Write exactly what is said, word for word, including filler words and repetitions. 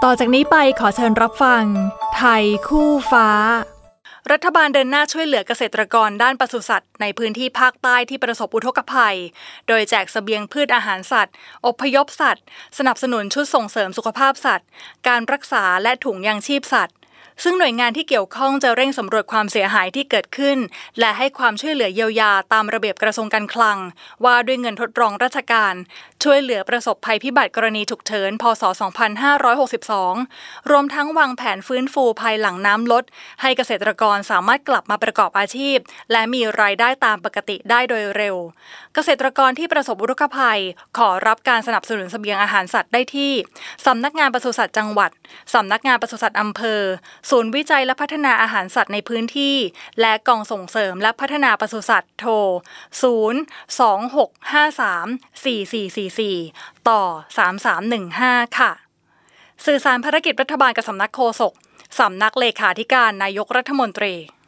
ต่อจากนี้ไปขอเชิญรับฟังไทยคู่ฟ้ารัฐบาลเดินหน้าช่วยเหลือเกษตรกรด้านปศุสัตว์ในพื้นที่ภาคใต้ที่ประสบอุทกภัยโดยแจกเสบียงพืชอาหารสัตว์อพยพสัตว์สนับสนุนชุดส่งเสริมสุขภาพสัตว์การรักษาและถุงยางชีพสัตว์ซึ่งหน่วยงานที่เกี่ยวข้องจะเร่งสำรวจความเสียหายที่เกิดขึ้นและให้ความช่วยเหลือเยียวยาตามระเบียบกระทรวงการคลังว่าด้วยเงินทดรองราชการช่วยเหลือประสบภัยพิบัติกรณีฉุกเฉินพ.ศ. สองพันห้าร้อยหกสิบสองรวมทั้งวางแผนฟื้นฟูภายหลังน้ำลดให้เกษตรกรสามารถกลับมาประกอบอาชีพและมีรายได้ตามปกติได้โดยเร็วเกษตรกรที่ประสบอุทกภัยขอรับการสนับสนุนเสบียงอาหารสัตว์ได้ที่สำนักงานปศุสัตว์จังหวัดสำนักงานปศุสัตว์อำเภอศูนย์วิจัยและพัฒนาอาหารสัตว์ในพื้นที่และกองส่งเสริมและพัฒนาปศุสัตว์โทรศูนย์ สอง หก ห้า สาม สี่ สี่ สี่ สี่ต่อสาม สาม หนึ่ง ห้าค่ะสื่อสารภารกิจรัฐบาลกับสำนักโฆษกสำนักเลขาธิการนายกรัฐมนตรี